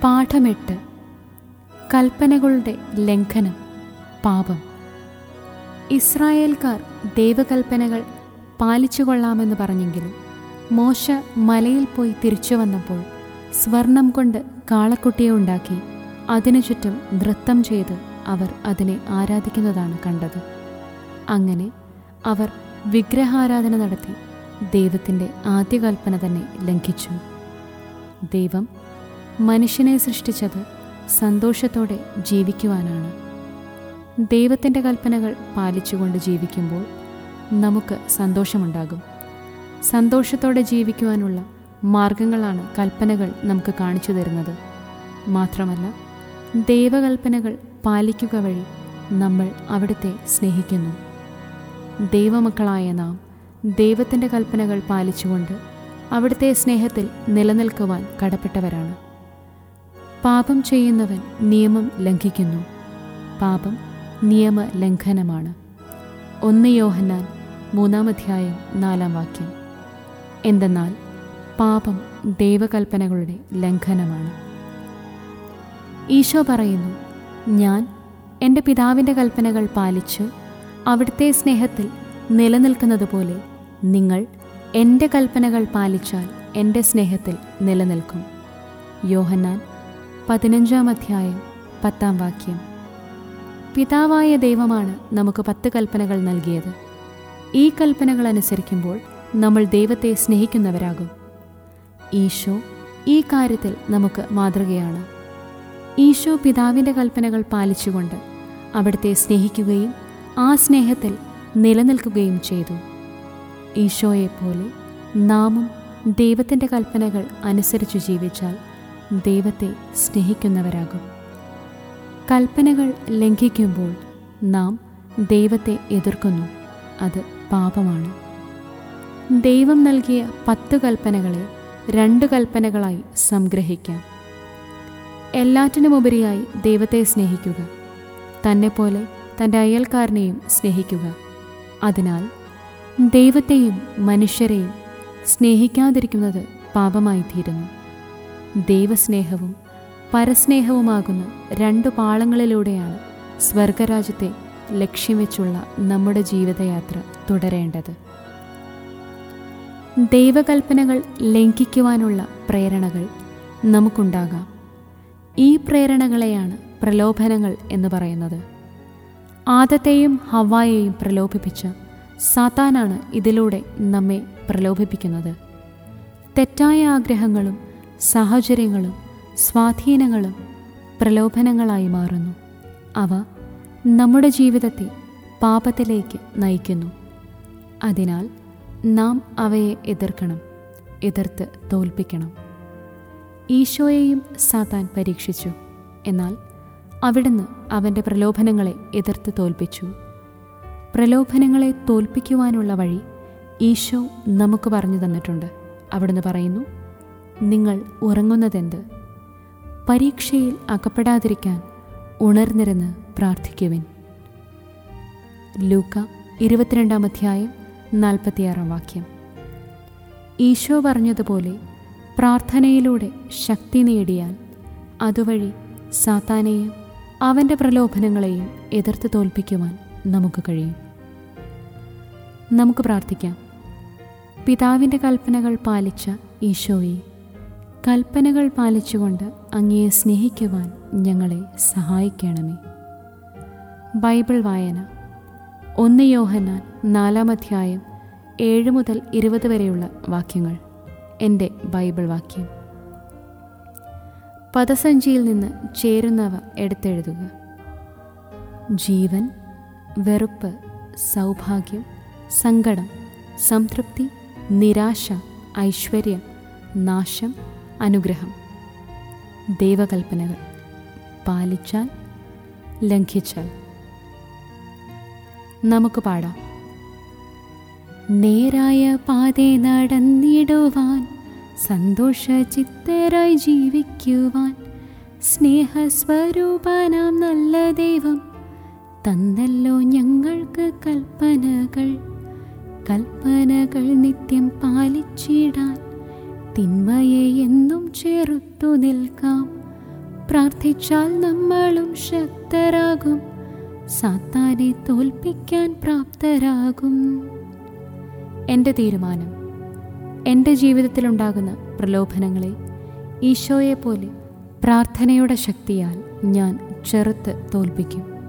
പാഠം 8. കൽപ്പനകളുടെ ലംഘനം, പാപം. ഇസ്രായേൽക്കാർ ദൈവകൽപ്പനകൾ പാലിച്ചുകൊള്ളാമെന്ന് പറഞ്ഞെങ്കിലും മോശ മലയിൽ പോയി തിരിച്ചു വന്നപ്പോൾ സ്വർണം കൊണ്ട് കാളക്കുട്ടിയെ ഉണ്ടാക്കി അതിനു ചുറ്റും നൃത്തം ചെയ്ത് അവർ അതിനെ ആരാധിക്കുന്നതാണ് കണ്ടത്. അങ്ങനെ അവർ വിഗ്രഹാരാധന നടത്തി ദൈവത്തിൻ്റെ ആദ്യ കൽപ്പന തന്നെ ലംഘിച്ചു. ദൈവം മനുഷ്യനെ സൃഷ്ടിച്ചത് സന്തോഷത്തോടെ ജീവിക്കുവാനാണ്. ദൈവത്തിൻ്റെ കൽപ്പനകൾ പാലിച്ചുകൊണ്ട് ജീവിക്കുമ്പോൾ നമുക്ക് സന്തോഷമുണ്ടാകും. സന്തോഷത്തോടെ ജീവിക്കുവാനുള്ള മാർഗങ്ങളാണ് കൽപ്പനകൾ നമുക്ക് കാണിച്ചു തരുന്നത്. മാത്രമല്ല, ദൈവകൽപ്പനകൾ പാലിക്കുക വഴി നമ്മൾ അവിടുത്തെ സ്നേഹിക്കുന്നു. ദൈവമക്കളായ നാം ദൈവത്തിൻ്റെ കൽപ്പനകൾ പാലിച്ചുകൊണ്ട് അവിടുത്തെ സ്നേഹത്തിൽ നിലനിൽക്കുവാൻ കടപ്പെട്ടവരാണ്. പാപം ചെയ്യുന്നവൻ നിയമം ലംഘിക്കുന്നു. പാപം നിയമലംഘനമാണ്. 1 യോഹന്നാൻ 3:4. എന്തെന്നാൽ പാപം ദൈവകൽപ്പനകളുടെ ലംഘനമാണ്. ഈശോ പറയുന്നു, ഞാൻ എൻ്റെ പിതാവിൻ്റെ കൽപ്പനകൾ പാലിച്ച് അവിടുത്തെ സ്നേഹത്തിൽ നിലനിൽക്കുന്നത് പോലെ നിങ്ങൾ എൻ്റെ കൽപ്പനകൾ പാലിച്ചാൽ എൻ്റെ സ്നേഹത്തിൽ നിലനിൽക്കും. യോഹന്നാൻ 15:10. പിതാവായ ദൈവമാണ് നമുക്ക് 10 കൽപ്പനകൾ നൽകിയത്. ഈ കൽപ്പനകൾ അനുസരിക്കുമ്പോൾ നമ്മൾ ദൈവത്തെ സ്നേഹിക്കുന്നവരാകും. ഈശോ ഈ കാര്യത്തിൽ നമുക്ക് മാതൃകയാണ്. ഈശോ പിതാവിൻ്റെ കൽപ്പനകൾ പാലിച്ചുകൊണ്ട് അവിടുത്തെ സ്നേഹിക്കുകയും ആ സ്നേഹത്തിൽ നിലനിൽക്കുകയും ചെയ്തു. ഈശോയെപ്പോലെ നാമും ദൈവത്തിൻ്റെ കൽപ്പനകൾ അനുസരിച്ചു ജീവിച്ചാൽ ദൈവത്തെ സ്നേഹിക്കുന്നവരാകും. കൽപ്പനകൾ ലംഘിക്കുമ്പോൾ നാം ദൈവത്തെ എതിർക്കുന്നു. അത് പാപമാണ്. ദൈവം നൽകിയ 10 കൽപ്പനകളെ 2 കൽപ്പനകളായി സംഗ്രഹിക്കാം. എല്ലാറ്റിനുമുപരിയായി ദൈവത്തെ സ്നേഹിക്കുക, തന്നെപ്പോലെ തൻ്റെ അയൽക്കാരനെയും സ്നേഹിക്കുക. അതിനാൽ ദൈവത്തെയും മനുഷ്യരെയും സ്നേഹിക്കാതിരിക്കുന്നത് പാപമായി തീരുന്നു. ദൈവസ്നേഹവും പരസ്നേഹവുമാകുന്ന 2 പാളങ്ങളിലൂടെയാണ് സ്വർഗരാജ്യത്തെ ലക്ഷ്യം വെച്ചുള്ള നമ്മുടെ ജീവിതയാത്ര തുടരേണ്ടത്. ദൈവകൽപ്പനകൾ ലംഘിക്കുവാനുള്ള പ്രേരണകൾ നമുക്കുണ്ടാകാം. ഈ പ്രേരണകളെയാണ് പ്രലോഭനങ്ങൾ എന്ന് പറയുന്നത്. ആദത്തെയും ഹവ്വായെയും പ്രലോഭിപ്പിച്ച സാത്താനാണ് ഇതിലൂടെ നമ്മെ പ്രലോഭിപ്പിക്കുന്നത്. തെറ്റായ ആഗ്രഹങ്ങളും സാഹചര്യങ്ങളും സ്വാധീനങ്ങളും പ്രലോഭനങ്ങളായി മാറുന്നു. അവ നമ്മുടെ ജീവിതത്തെ പാപത്തിലേക്ക് നയിക്കുന്നു. അതിനാൽ നാം അവയെ എതിർക്കണം, എതിർത്ത് തോൽപ്പിക്കണം. ഈശോയെയും സാത്താൻ പരീക്ഷിച്ചു. എന്നാൽ അവിടുന്ന് അവൻ്റെ പ്രലോഭനങ്ങളെ എതിർത്ത് തോൽപ്പിച്ചു. പ്രലോഭനങ്ങളെ തോൽപ്പിക്കുവാനുള്ള വഴി ഈശോ നമുക്ക് പറഞ്ഞു തന്നിട്ടുണ്ട്. അവിടുന്ന് പറയുന്നു, നിങ്ങൾ ഉറങ്ങുന്നതെന്ത്? പരീക്ഷയിൽ അകപ്പെടാതിരിക്കാൻ ഉണർന്നിരുന്ന് പ്രാർത്ഥിക്കുവിൻ. ലൂക്ക 22:46. ഈശോ പറഞ്ഞതുപോലെ പ്രാർത്ഥനയിലൂടെ ശക്തി നേടിയാൽ അതുവഴി സാത്താനെയും അവൻ്റെ പ്രലോഭനങ്ങളെയും എതിർത്ത് തോൽപ്പിക്കുവാൻ നമുക്ക് കഴിയും. നമുക്ക് പ്രാർത്ഥിക്കാം. പിതാവിൻ്റെ കൽപ്പനകൾ പാലിച്ച ഈശോയെ, കൽപ്പനകൾ പാലിച്ചുകൊണ്ട് അങ്ങയെ സ്നേഹിക്കുവാൻ ഞങ്ങളെ സഹായിക്കണമേ. ബൈബിൾ വായന. 1 യോഹന്നാൻ 4:7-20 വാക്യങ്ങൾ. എൻ്റെ ബൈബിൾ വാക്യം. പദസഞ്ചിയിൽ നിന്ന് ചേരുന്നവ എടുത്തെഴുതുക. ജീവൻ, വെറുപ്പ്, സൗഭാഗ്യം, സങ്കടം, സംതൃപ്തി, നിരാശ, ഐശ്വര്യം, നാശം, അനുഗ്രഹം. ദൈവകൽപ്പനകൾ പാലിച്ചാൽ, ലംഘിച്ചാൽ. നമുക്ക് പാടാം. നേരായ പാതേ നടന്നിടുവാൻ, സന്തോഷചിത്തരായി ജീവിക്കുവാൻ, സ്നേഹസ്വരൂപനാം നല്ല ദൈവം തന്നല്ലോ ഞങ്ങൾക്ക് കൽപ്പനകൾ. കൽപ്പനകൾ നിത്യം പാലിച്ചിടാൻ, തിന്മയെ എന്നും ചെറുത്തു നിൽക്കാം. പ്രാർത്ഥിച്ചാൽ നമ്മളും ശക്തരാകും, സാത്താനെ തോൽപ്പിക്കാൻ പ്രാപ്തരാകും. എൻ്റെ തീരുമാനം, എൻ്റെ ജീവിതത്തിലുണ്ടാകുന്ന പ്രലോഭനങ്ങളെ ഈശോയെപ്പോലെ പ്രാർത്ഥനയുടെ ശക്തിയാൽ ഞാൻ ചെറുത്ത് തോൽപ്പിക്കും.